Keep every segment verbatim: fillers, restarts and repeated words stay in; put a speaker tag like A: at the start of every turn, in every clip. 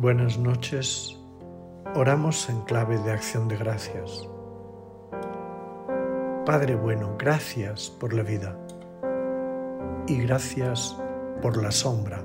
A: Buenas noches, oramos en clave de acción de gracias. Padre bueno, gracias por la vida y gracias por la sombra.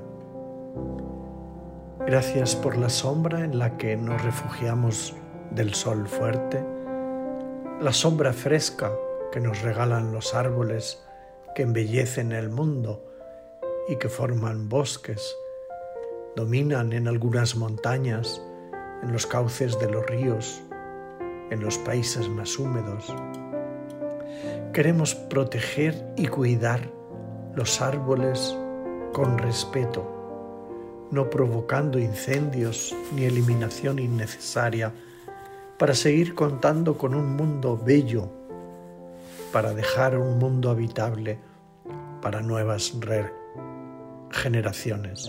A: Gracias por la sombra en la que nos refugiamos del sol fuerte, la sombra fresca que nos regalan los árboles que embellecen el mundo y que forman bosques, dominan en algunas montañas, en los cauces de los ríos, en los países más húmedos. Queremos proteger y cuidar los árboles con respeto, no provocando incendios ni eliminación innecesaria, para seguir contando con un mundo bello, para dejar un mundo habitable para nuevas generaciones.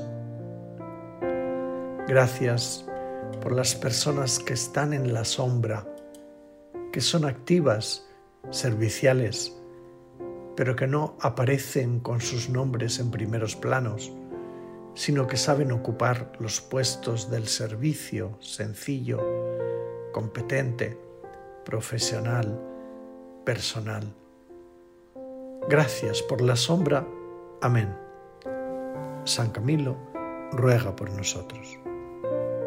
A: Gracias por las personas que están en la sombra, que son activas, serviciales, pero que no aparecen con sus nombres en primeros planos, sino que saben ocupar los puestos del servicio sencillo, competente, profesional, personal. Gracias por la sombra. Amén. San Camilo ruega por nosotros.